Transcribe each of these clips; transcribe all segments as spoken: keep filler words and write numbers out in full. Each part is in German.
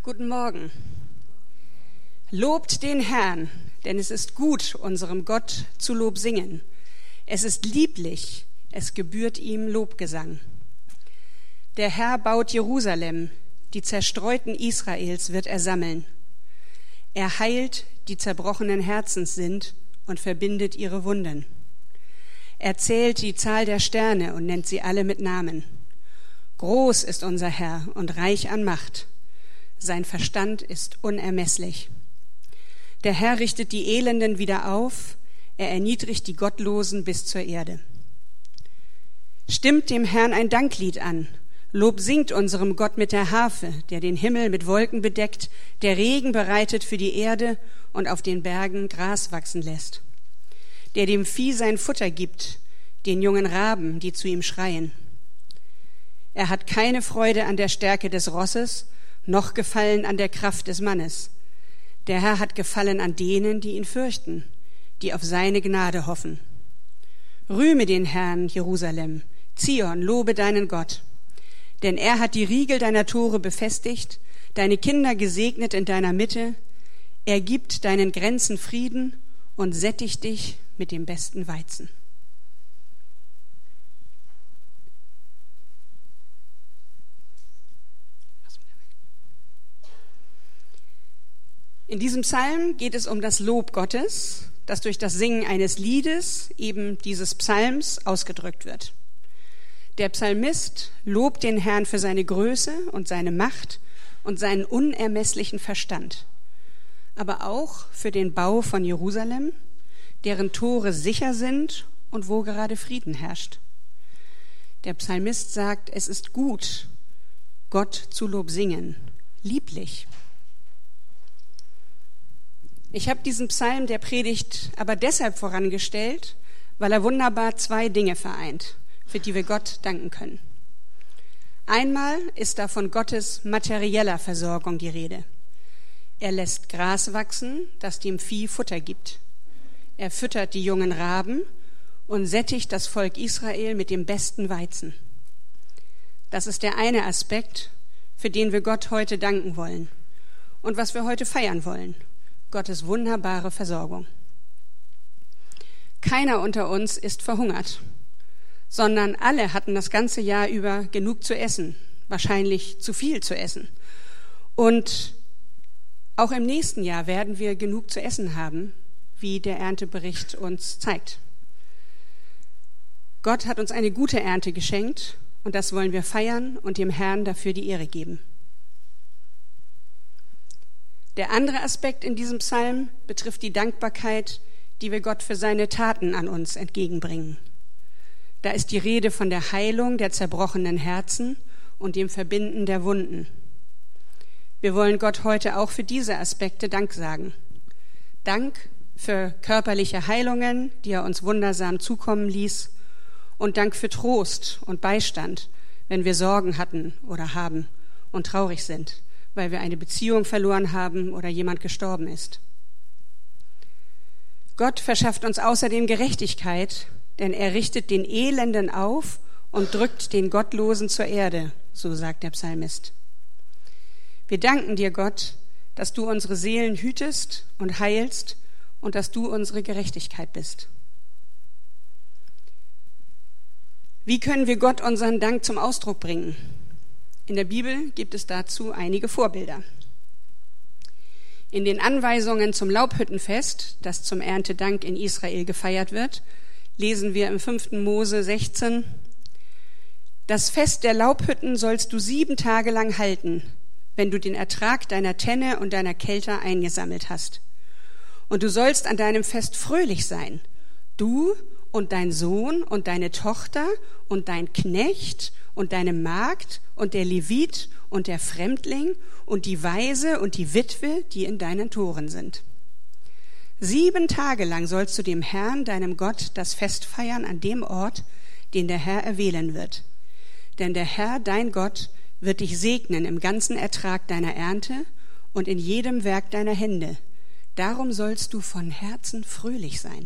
Guten Morgen. Lobt den Herrn, denn es ist gut, unserem Gott zu Lob singen. Es ist lieblich, es gebührt ihm Lobgesang. Der Herr baut Jerusalem, die Zerstreuten Israels wird er sammeln. Er heilt, die zerbrochenen Herzens sind, und verbindet ihre Wunden. Er zählt die Zahl der Sterne und nennt sie alle mit Namen. Groß ist unser Herr und reich an Macht. Sein Verstand ist unermesslich. Der Herr richtet die Elenden wieder auf, er erniedrigt die Gottlosen bis zur Erde. Stimmt dem Herrn ein Danklied an, Lob singt unserem Gott mit der Harfe, der den Himmel mit Wolken bedeckt, der Regen bereitet für die Erde und auf den Bergen Gras wachsen lässt, der dem Vieh sein Futter gibt, den jungen Raben, die zu ihm schreien. Er hat keine Freude an der Stärke des Rosses, noch Gefallen an der Kraft des Mannes. Der Herr hat Gefallen an denen, die ihn fürchten, die auf seine Gnade hoffen. Rühme den Herrn, Jerusalem, Zion, lobe deinen Gott. Denn er hat die Riegel deiner Tore befestigt, deine Kinder gesegnet in deiner Mitte. Er gibt deinen Grenzen Frieden und sättigt dich mit dem besten Weizen. In diesem Psalm geht es um das Lob Gottes, das durch das Singen eines Liedes, eben dieses Psalms, ausgedrückt wird. Der Psalmist lobt den Herrn für seine Größe und seine Macht und seinen unermesslichen Verstand, aber auch für den Bau von Jerusalem, deren Tore sicher sind und wo gerade Frieden herrscht. Der Psalmist sagt, es ist gut, Gott zu Lob singen, lieblich. Ich habe diesen Psalm der Predigt aber deshalb vorangestellt, weil er wunderbar zwei Dinge vereint, für die wir Gott danken können. Einmal ist da von Gottes materieller Versorgung die Rede. Er lässt Gras wachsen, das dem Vieh Futter gibt. Er füttert die jungen Raben und sättigt das Volk Israel mit dem besten Weizen. Das ist der eine Aspekt, für den wir Gott heute danken wollen und was wir heute feiern wollen. Gottes wunderbare Versorgung. Keiner unter uns ist verhungert, sondern alle hatten das ganze Jahr über genug zu essen, wahrscheinlich zu viel zu essen. Und auch im nächsten Jahr werden wir genug zu essen haben, wie der Erntebericht uns zeigt. Gott hat uns eine gute Ernte geschenkt und das wollen wir feiern und dem Herrn dafür die Ehre geben. Der andere Aspekt in diesem Psalm betrifft die Dankbarkeit, die wir Gott für seine Taten an uns entgegenbringen. Da ist die Rede von der Heilung der zerbrochenen Herzen und dem Verbinden der Wunden. Wir wollen Gott heute auch für diese Aspekte Dank sagen. Dank für körperliche Heilungen, die er uns wundersam zukommen ließ, und Dank für Trost und Beistand, wenn wir Sorgen hatten oder haben und traurig sind, weil wir eine Beziehung verloren haben oder jemand gestorben ist. Gott verschafft uns außerdem Gerechtigkeit, denn er richtet den Elenden auf und drückt den Gottlosen zur Erde, so sagt der Psalmist. Wir danken dir, Gott, dass du unsere Seelen hütest und heilst und dass du unsere Gerechtigkeit bist. Wie können wir Gott unseren Dank zum Ausdruck bringen? In der Bibel gibt es dazu einige Vorbilder. In den Anweisungen zum Laubhüttenfest, das zum Erntedank in Israel gefeiert wird, lesen wir im fünften Mose sechzehn: Das Fest der Laubhütten sollst du sieben Tage lang halten, wenn du den Ertrag deiner Tenne und deiner Kelter eingesammelt hast. Und du sollst an deinem Fest fröhlich sein, du und dein Sohn und deine Tochter und dein Knecht und deine Magd und der Levit und der Fremdling und die Waise und die Witwe, die in deinen Toren sind. Sieben Tage lang sollst du dem Herrn, deinem Gott, das Fest feiern an dem Ort, den der Herr erwählen wird. Denn der Herr, dein Gott, wird dich segnen im ganzen Ertrag deiner Ernte und in jedem Werk deiner Hände. Darum sollst du von Herzen fröhlich sein.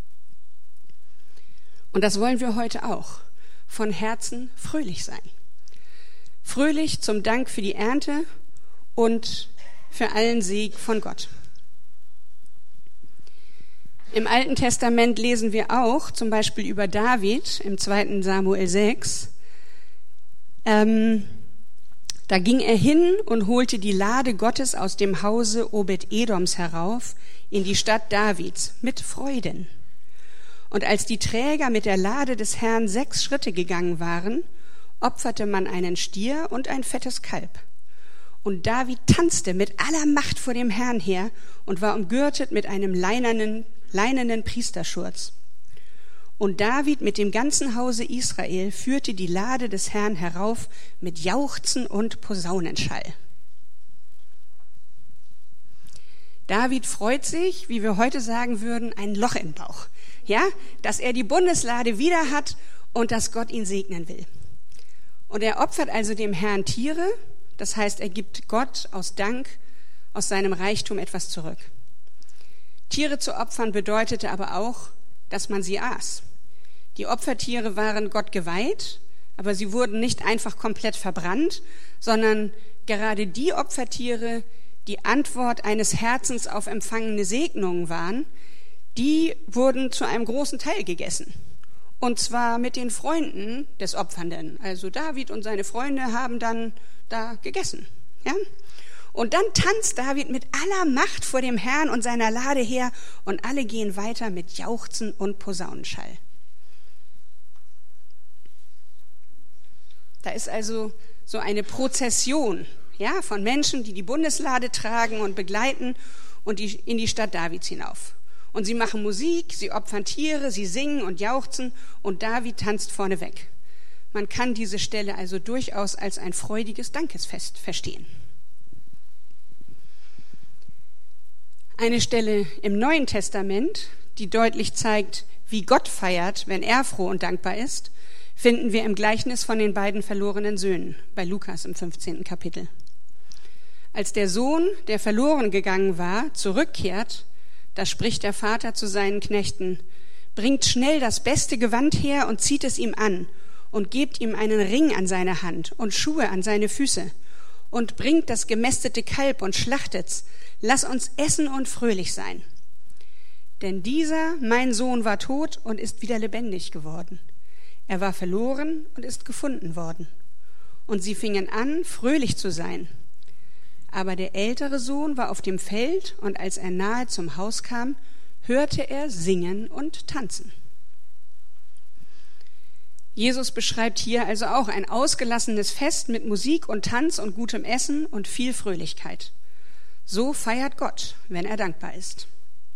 Und das wollen wir heute auch, von Herzen fröhlich sein. Fröhlich zum Dank für die Ernte und für allen Sieg von Gott. Im Alten Testament lesen wir auch zum Beispiel über David im zweiten Samuel sechs. Ähm, da ging er hin und holte die Lade Gottes aus dem Hause Obed-Edoms herauf in die Stadt Davids mit Freuden. Und als die Träger mit der Lade des Herrn sechs Schritte gegangen waren, opferte man einen Stier und ein fettes Kalb. Und David tanzte mit aller Macht vor dem Herrn her und war umgürtet mit einem leinenen, leinenen Priesterschurz. Und David mit dem ganzen Hause Israel führte die Lade des Herrn herauf mit Jauchzen und Posaunenschall. David freut sich, wie wir heute sagen würden, ein Loch im Bauch. Ja, dass er die Bundeslade wieder hat und dass Gott ihn segnen will. Und er opfert also dem Herrn Tiere, das heißt, er gibt Gott aus Dank, aus seinem Reichtum etwas zurück. Tiere zu opfern bedeutete aber auch, dass man sie aß. Die Opfertiere waren Gott geweiht, aber sie wurden nicht einfach komplett verbrannt, sondern gerade die Opfertiere, die Antwort eines Herzens auf empfangene Segnungen waren, die wurden zu einem großen Teil gegessen. Und zwar mit den Freunden des Opfernden. Also David und seine Freunde haben dann da gegessen. Ja? Und dann tanzt David mit aller Macht vor dem Herrn und seiner Lade her und alle gehen weiter mit Jauchzen und Posaunenschall. Da ist also so eine Prozession, ja, von Menschen, die die Bundeslade tragen und begleiten und die, in die Stadt Davids hinauf. Und sie machen Musik, sie opfern Tiere, sie singen und jauchzen und David tanzt vorneweg. Man kann diese Stelle also durchaus als ein freudiges Dankesfest verstehen. Eine Stelle im Neuen Testament, die deutlich zeigt, wie Gott feiert, wenn er froh und dankbar ist, finden wir im Gleichnis von den beiden verlorenen Söhnen bei Lukas im fünfzehnten Kapitel. Als der Sohn, der verloren gegangen war, zurückkehrt, da spricht der Vater zu seinen Knechten: Bringt schnell das beste Gewand her und zieht es ihm an und gebt ihm einen Ring an seine Hand und Schuhe an seine Füße und bringt das gemästete Kalb und schlachtet's. Lass uns essen und fröhlich sein. Denn dieser, mein Sohn, war tot und ist wieder lebendig geworden. Er war verloren und ist gefunden worden. Und sie fingen an, fröhlich zu sein. Aber der ältere Sohn war auf dem Feld, und als er nahe zum Haus kam, hörte er singen und tanzen. Jesus beschreibt hier also auch ein ausgelassenes Fest mit Musik und Tanz und gutem Essen und viel Fröhlichkeit. So feiert Gott, wenn er dankbar ist.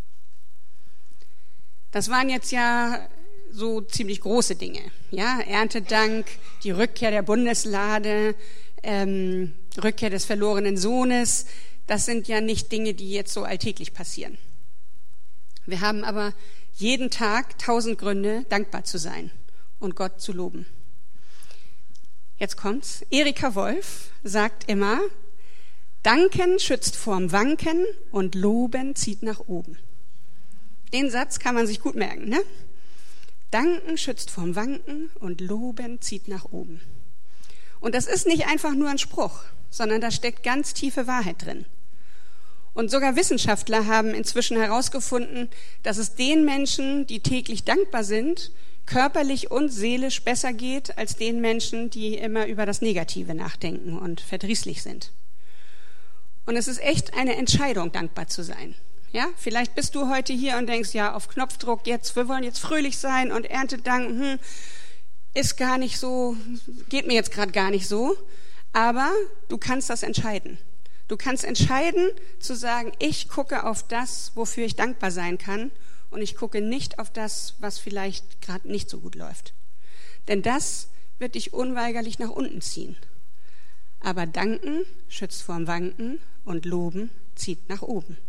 Das waren jetzt ja so ziemlich große Dinge. Ja, Erntedank, die Rückkehr der Bundeslade, ähm, Rückkehr des verlorenen Sohnes. Das sind ja nicht Dinge, die jetzt so alltäglich passieren. Wir haben aber jeden Tag tausend Gründe, dankbar zu sein und Gott zu loben. Jetzt kommt's. Erika Wolf sagt immer: Danken schützt vorm Wanken und Loben zieht nach oben. Den Satz kann man sich gut merken, ne? Danken schützt vorm Wanken und Loben zieht nach oben. Und das ist nicht einfach nur ein Spruch, sondern da steckt ganz tiefe Wahrheit drin. Und sogar Wissenschaftler haben inzwischen herausgefunden, dass es den Menschen, die täglich dankbar sind, körperlich und seelisch besser geht als den Menschen, die immer über das Negative nachdenken und verdrießlich sind. Und es ist echt eine Entscheidung, dankbar zu sein. Ja, vielleicht bist du heute hier und denkst, ja, auf Knopfdruck jetzt, wir wollen jetzt fröhlich sein und Erntedank, hm, ist gar nicht so, geht mir jetzt gerade gar nicht so. Aber du kannst das entscheiden. Du kannst entscheiden zu sagen, ich gucke auf das, wofür ich dankbar sein kann, und ich gucke nicht auf das, was vielleicht gerade nicht so gut läuft. Denn das wird dich unweigerlich nach unten ziehen. Aber danken schützt vorm Wanken und loben zieht nach oben.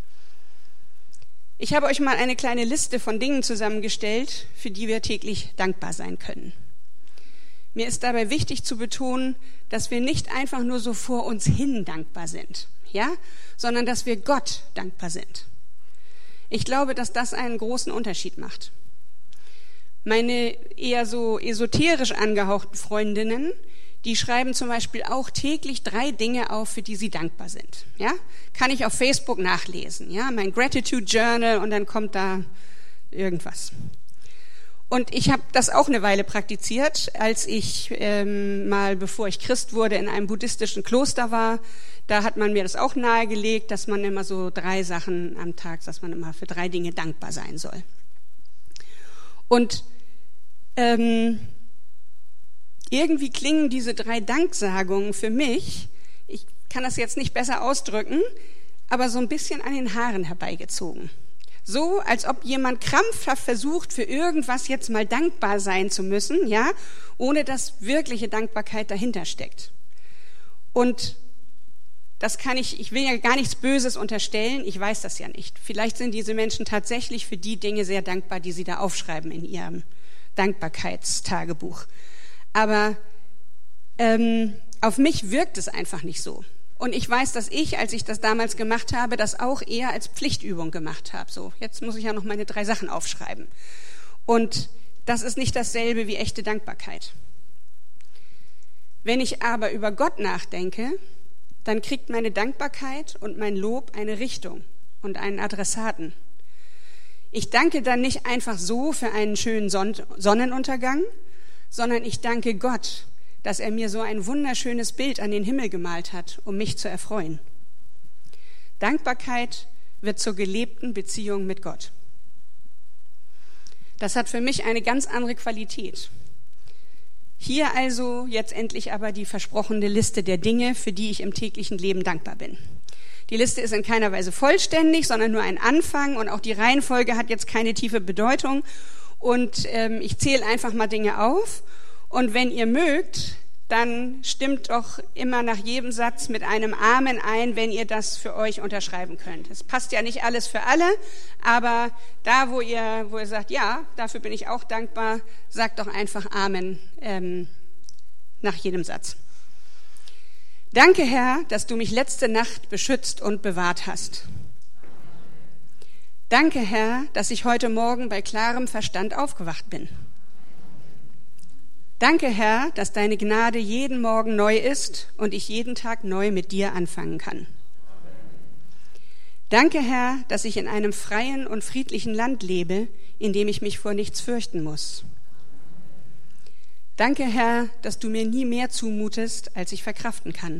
Ich habe euch mal eine kleine Liste von Dingen zusammengestellt, für die wir täglich dankbar sein können. Mir ist dabei wichtig zu betonen, dass wir nicht einfach nur so vor uns hin dankbar sind, ja, sondern dass wir Gott dankbar sind. Ich glaube, dass das einen großen Unterschied macht. Meine eher so esoterisch angehauchten Freundinnen, die schreiben zum Beispiel auch täglich drei Dinge auf, für die sie dankbar sind. Ja? Kann ich auf Facebook nachlesen. Ja? Mein Gratitude Journal und dann kommt da irgendwas. Und ich habe das auch eine Weile praktiziert, als ich ähm, mal, bevor ich Christ wurde, in einem buddhistischen Kloster war. Da hat man mir das auch nahegelegt, dass man immer so drei Sachen am Tag, dass man immer für drei Dinge dankbar sein soll. Und ähm, irgendwie klingen diese drei Danksagungen für mich, ich kann das jetzt nicht besser ausdrücken, aber so ein bisschen an den Haaren herbeigezogen. So, als ob jemand krampfhaft versucht, für irgendwas jetzt mal dankbar sein zu müssen, ja, ohne dass wirkliche Dankbarkeit dahinter steckt. Und das kann ich, ich will ja gar nichts Böses unterstellen, ich weiß das ja nicht. Vielleicht sind diese Menschen tatsächlich für die Dinge sehr dankbar, die sie da aufschreiben in ihrem Dankbarkeitstagebuch. Aber ähm, auf mich wirkt es einfach nicht so. Und ich weiß, dass ich, als ich das damals gemacht habe, das auch eher als Pflichtübung gemacht habe. So, jetzt muss ich ja noch meine drei Sachen aufschreiben. Und das ist nicht dasselbe wie echte Dankbarkeit. Wenn ich aber über Gott nachdenke, dann kriegt meine Dankbarkeit und mein Lob eine Richtung und einen Adressaten. Ich danke dann nicht einfach so für einen schönen Sonnenuntergang, sondern ich danke Gott, dass er mir so ein wunderschönes Bild an den Himmel gemalt hat, um mich zu erfreuen. Dankbarkeit wird zur gelebten Beziehung mit Gott. Das hat für mich eine ganz andere Qualität. Hier also jetzt endlich aber die versprochene Liste der Dinge, für die ich im täglichen Leben dankbar bin. Die Liste ist in keiner Weise vollständig, sondern nur ein Anfang und auch die Reihenfolge hat jetzt keine tiefe Bedeutung. Und ähm, ich zähle einfach mal Dinge auf. Und wenn ihr mögt, dann stimmt doch immer nach jedem Satz mit einem Amen ein, wenn ihr das für euch unterschreiben könnt. Es passt ja nicht alles für alle, aber da, wo ihr, wo ihr sagt, ja, dafür bin ich auch dankbar, sagt doch einfach Amen ähm, nach jedem Satz. Danke, Herr, dass du mich letzte Nacht beschützt und bewahrt hast. Danke, Herr, dass ich heute Morgen bei klarem Verstand aufgewacht bin. Danke, Herr, dass deine Gnade jeden Morgen neu ist und ich jeden Tag neu mit dir anfangen kann. Danke, Herr, dass ich in einem freien und friedlichen Land lebe, in dem ich mich vor nichts fürchten muss. Danke, Herr, dass du mir nie mehr zumutest, als ich verkraften kann.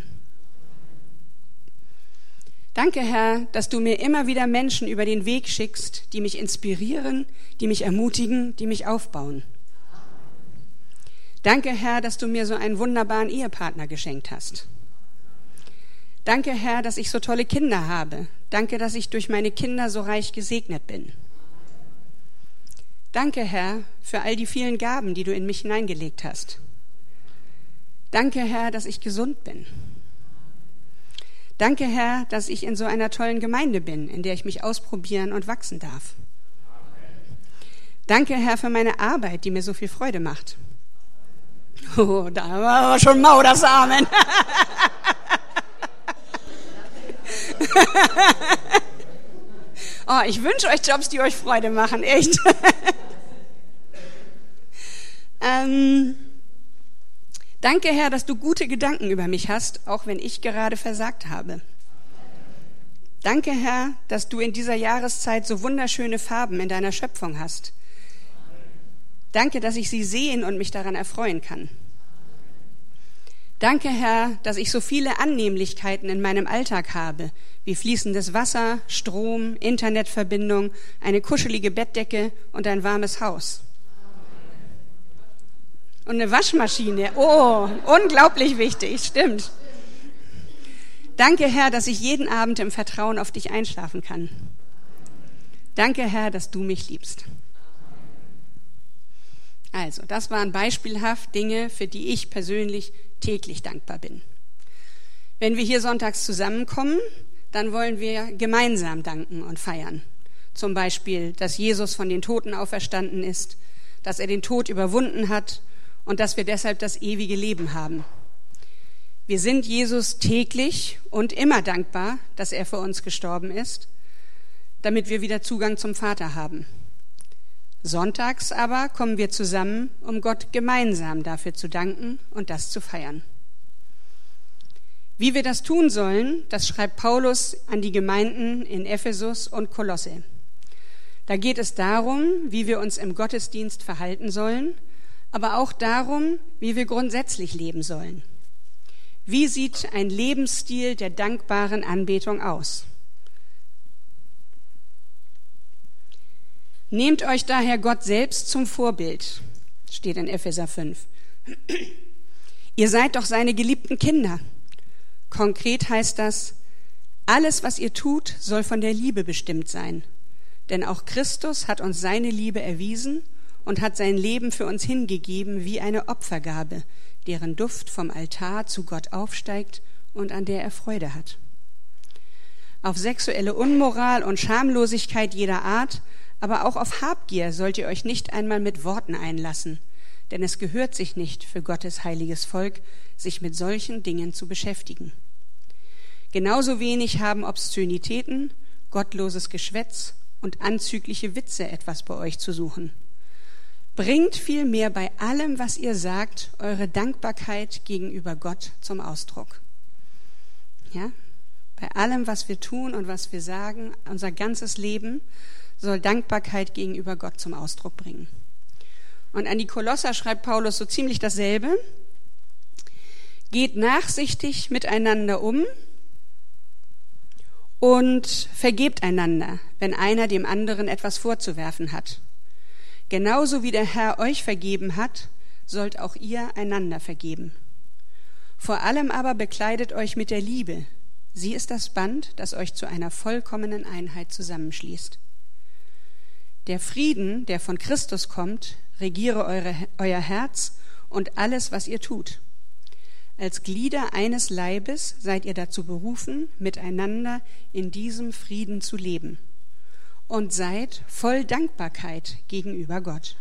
Danke, Herr, dass du mir immer wieder Menschen über den Weg schickst, die mich inspirieren, die mich ermutigen, die mich aufbauen. Danke, Herr, dass du mir so einen wunderbaren Ehepartner geschenkt hast. Danke, Herr, dass ich so tolle Kinder habe. Danke, dass ich durch meine Kinder so reich gesegnet bin. Danke, Herr, für all die vielen Gaben, die du in mich hineingelegt hast. Danke, Herr, dass ich gesund bin. Danke, Herr, dass ich in so einer tollen Gemeinde bin, in der ich mich ausprobieren und wachsen darf. Danke, Herr, für meine Arbeit, die mir so viel Freude macht. Oh, da war aber schon mau das Amen. Oh, ich wünsche euch Jobs, die euch Freude machen, echt. ähm, danke, Herr, dass du gute Gedanken über mich hast, auch wenn ich gerade versagt habe. Danke, Herr, dass du in dieser Jahreszeit so wunderschöne Farben in deiner Schöpfung hast. Danke, dass ich sie sehen und mich daran erfreuen kann. Danke, Herr, dass ich so viele Annehmlichkeiten in meinem Alltag habe, wie fließendes Wasser, Strom, Internetverbindung, eine kuschelige Bettdecke und ein warmes Haus. Und eine Waschmaschine. Oh, unglaublich wichtig, stimmt. Danke, Herr, dass ich jeden Abend im Vertrauen auf dich einschlafen kann. Danke, Herr, dass du mich liebst. Also, das waren beispielhaft Dinge, für die ich persönlich täglich dankbar bin. Wenn wir hier sonntags zusammenkommen, dann wollen wir gemeinsam danken und feiern. Zum Beispiel, dass Jesus von den Toten auferstanden ist, dass er den Tod überwunden hat und dass wir deshalb das ewige Leben haben. Wir sind Jesus täglich und immer dankbar, dass er für uns gestorben ist, damit wir wieder Zugang zum Vater haben. Sonntags aber kommen wir zusammen, um Gott gemeinsam dafür zu danken und das zu feiern. Wie wir das tun sollen, das schreibt Paulus an die Gemeinden in Ephesus und Kolosse. Da geht es darum, wie wir uns im Gottesdienst verhalten sollen, aber auch darum, wie wir grundsätzlich leben sollen. Wie sieht ein Lebensstil der dankbaren Anbetung aus? Nehmt euch daher Gott selbst zum Vorbild, steht in Epheser fünf. Ihr seid doch seine geliebten Kinder. Konkret heißt das, alles, was ihr tut, soll von der Liebe bestimmt sein. Denn auch Christus hat uns seine Liebe erwiesen und hat sein Leben für uns hingegeben wie eine Opfergabe, deren Duft vom Altar zu Gott aufsteigt und an der er Freude hat. Auf sexuelle Unmoral und Schamlosigkeit jeder Art, aber auch auf Habgier sollt ihr euch nicht einmal mit Worten einlassen, denn es gehört sich nicht für Gottes heiliges Volk, sich mit solchen Dingen zu beschäftigen. Genauso wenig haben Obszönitäten, gottloses Geschwätz und anzügliche Witze etwas bei euch zu suchen. Bringt vielmehr bei allem, was ihr sagt, eure Dankbarkeit gegenüber Gott zum Ausdruck. Ja? Bei allem, was wir tun und was wir sagen, unser ganzes Leben soll Dankbarkeit gegenüber Gott zum Ausdruck bringen. Und an die Kolosser schreibt Paulus so ziemlich dasselbe. Geht nachsichtig miteinander um und vergebt einander, wenn einer dem anderen etwas vorzuwerfen hat. Genauso wie der Herr euch vergeben hat, sollt auch ihr einander vergeben. Vor allem aber bekleidet euch mit der Liebe. Sie ist das Band, das euch zu einer vollkommenen Einheit zusammenschließt. Der Frieden, der von Christus kommt, regiere eure, euer Herz und alles, was ihr tut. Als Glieder eines Leibes seid ihr dazu berufen, miteinander in diesem Frieden zu leben. Und seid voll Dankbarkeit gegenüber Gott.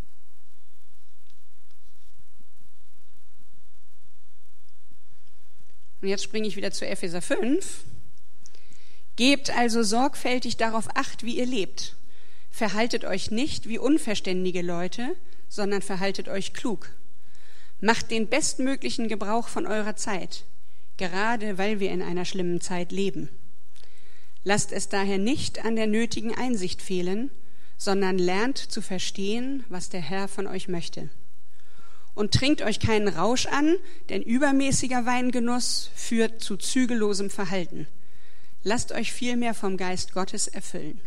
Und jetzt springe ich wieder zu Epheser fünf. Gebt also sorgfältig darauf Acht, wie ihr lebt. Verhaltet euch nicht wie unverständige Leute, sondern verhaltet euch klug. Macht den bestmöglichen Gebrauch von eurer Zeit, gerade weil wir in einer schlimmen Zeit leben. Lasst es daher nicht an der nötigen Einsicht fehlen, sondern lernt zu verstehen, was der Herr von euch möchte. Und trinkt euch keinen Rausch an, denn übermäßiger Weingenuss führt zu zügellosem Verhalten. Lasst euch vielmehr vom Geist Gottes erfüllen.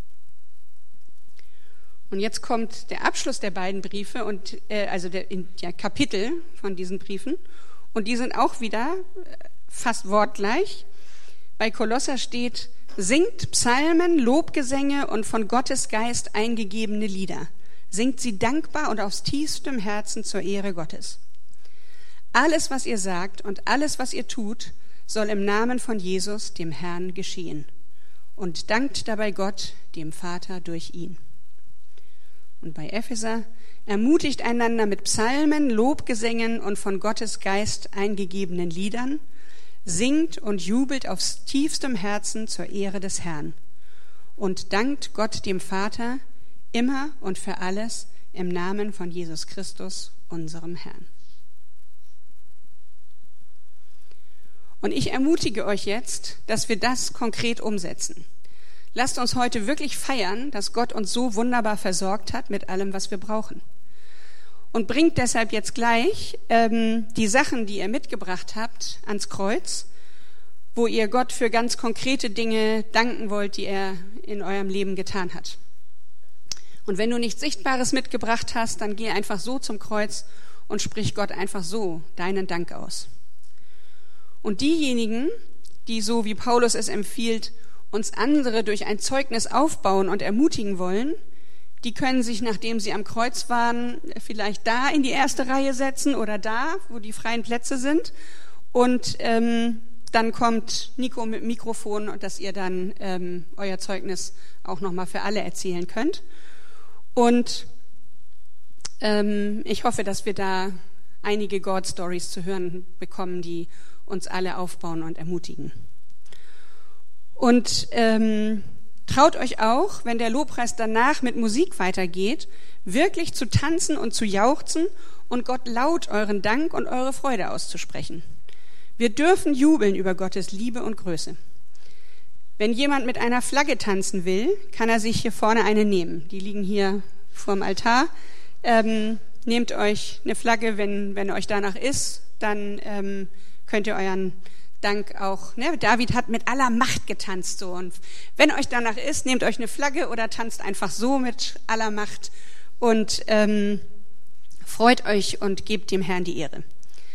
Und jetzt kommt der Abschluss der beiden Briefe, und äh, also der, in, der Kapitel von diesen Briefen. Und die sind auch wieder fast wortgleich. Bei Kolosser steht, singt Psalmen, Lobgesänge und von Gottes Geist eingegebene Lieder. Singt sie dankbar und aus tiefstem Herzen zur Ehre Gottes. Alles, was ihr sagt und alles, was ihr tut, soll im Namen von Jesus, dem Herrn, geschehen. Und dankt dabei Gott, dem Vater, durch ihn. Und bei Epheser, ermutigt einander mit Psalmen, Lobgesängen und von Gottes Geist eingegebenen Liedern, singt und jubelt aus tiefstem Herzen zur Ehre des Herrn und dankt Gott dem Vater immer und für alles im Namen von Jesus Christus, unserem Herrn. Und ich ermutige euch jetzt, dass wir das konkret umsetzen. Lasst uns heute wirklich feiern, dass Gott uns so wunderbar versorgt hat mit allem, was wir brauchen. Und bringt deshalb jetzt gleich ähm, die Sachen, die ihr mitgebracht habt, ans Kreuz, wo ihr Gott für ganz konkrete Dinge danken wollt, die er in eurem Leben getan hat. Und wenn du nichts Sichtbares mitgebracht hast, dann geh einfach so zum Kreuz und sprich Gott einfach so deinen Dank aus. Und diejenigen, die so wie Paulus es empfiehlt, uns andere durch ein Zeugnis aufbauen und ermutigen wollen, die können sich, nachdem sie am Kreuz waren, vielleicht da in die erste Reihe setzen oder da, wo die freien Plätze sind. Und ähm, dann kommt Nico mit dem Mikrofon, und dass ihr dann ähm, euer Zeugnis auch nochmal für alle erzählen könnt. Und ähm, ich hoffe, dass wir da einige God-Stories zu hören bekommen, die uns alle aufbauen und ermutigen. Und ähm, traut euch auch, wenn der Lobpreis danach mit Musik weitergeht, wirklich zu tanzen und zu jauchzen und Gott laut euren Dank und eure Freude auszusprechen. Wir dürfen jubeln über Gottes Liebe und Größe. Wenn jemand mit einer Flagge tanzen will, kann er sich hier vorne eine nehmen. Die liegen hier vorm Altar. Ähm, nehmt euch eine Flagge, wenn, wenn euch danach ist, dann ähm, könnt ihr euren Dank auch, ne? David hat mit aller Macht getanzt, so. Und wenn euch danach ist, nehmt euch eine Flagge oder tanzt einfach so mit aller Macht und ähm, freut euch und gebt dem Herrn die Ehre.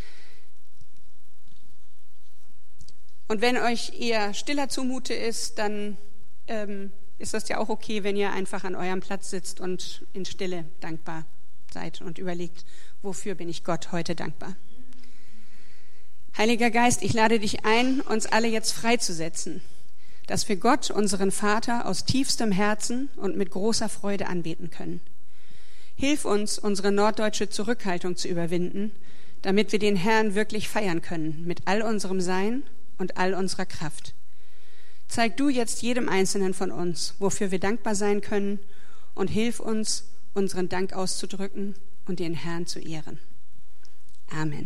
Und wenn euch eher stiller zumute ist, dann ähm, ist das ja auch okay, wenn ihr einfach an eurem Platz sitzt und in Stille dankbar seid und überlegt, wofür bin ich Gott heute dankbar. Heiliger Geist, ich lade dich ein, uns alle jetzt freizusetzen, dass wir Gott, unseren Vater, aus tiefstem Herzen und mit großer Freude anbeten können. Hilf uns, unsere norddeutsche Zurückhaltung zu überwinden, damit wir den Herrn wirklich feiern können, mit all unserem Sein und all unserer Kraft. Zeig du jetzt jedem Einzelnen von uns, wofür wir dankbar sein können, und hilf uns, unseren Dank auszudrücken und den Herrn zu ehren. Amen.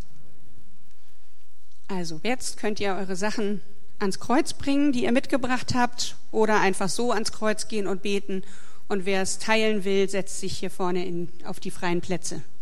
Also, jetzt könnt ihr eure Sachen ans Kreuz bringen, die ihr mitgebracht habt, oder einfach so ans Kreuz gehen und beten. Und wer es teilen will, setzt sich hier vorne in, auf die freien Plätze.